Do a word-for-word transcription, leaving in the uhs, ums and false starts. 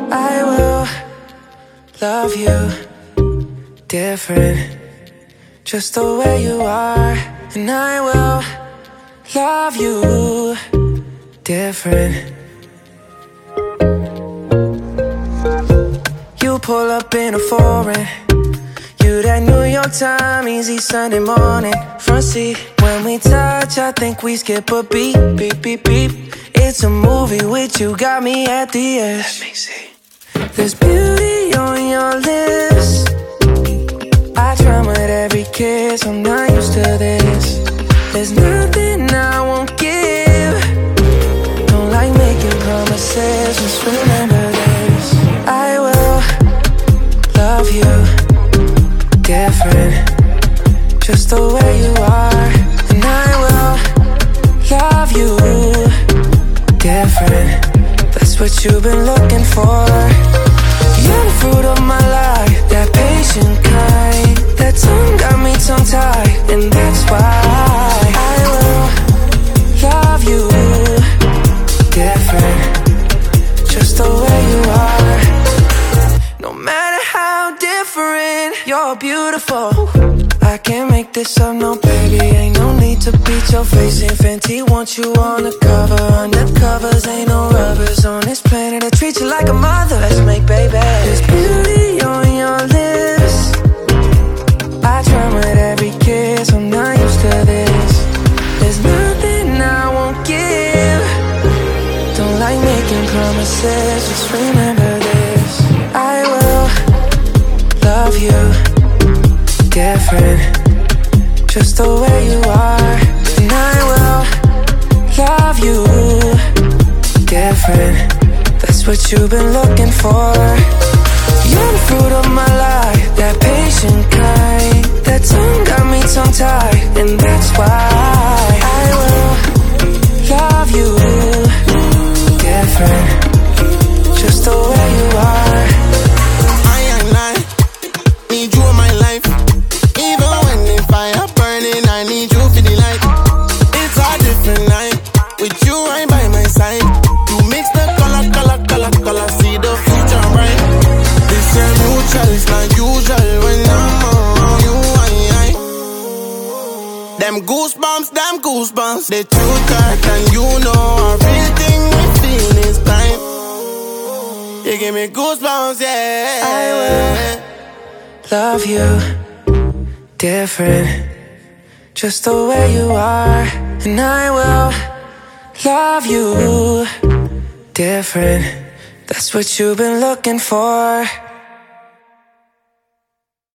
I will love you different, just the way you are. And I will love you different. You pull up in a foreign, you that New York time, easy Sunday morning. Front seat, when we touch, I think we skip a beat, beep, beep, beep. It's a movie with you, got me at the edge. Let me see. There's beauty on your lips, I drown with every kiss, I'm not used to this. There's nothing I won't give, don't like making promises, just remember this. I will love you different, just the way you are. And I will love you different, that's what you've been looking for. You're the fruit of my life, that patient kind, that tongue got me tongue-tied, and that's why I will love you different, just the way you are. No matter how different, you're beautiful. I can't make this up, no baby, ain't no need to beat your face in Fenty, want you on the cover. Undercovers, ain't no rubbers on this planet, I treat you like a mother. Let's make baby. There's beauty on your lips, I drown with every kiss, I'm not used to this. There's nothing I won't give, don't like making promises, just remember this. I will love you different, just the way you are. And I will love you different, that's what you've been looking for. You're the fruit of my life, that patient kind, that tongue got me tongue-tied, and that's why I will love you different, just the way you are. I ain't lying, need you in my life. Even when the fire burning, I need you for the light. It's a different night, with you right by my side. You mix the color, color, color, color, see the future bright. This is neutral, it's not usual when I'm around you. I, I. Them goosebumps, them goosebumps, they too tight, and you know a real thing we feel is time. You give me goosebumps, yeah. I will love you different, just the way you are. And I will love you different, that's what you've been looking for.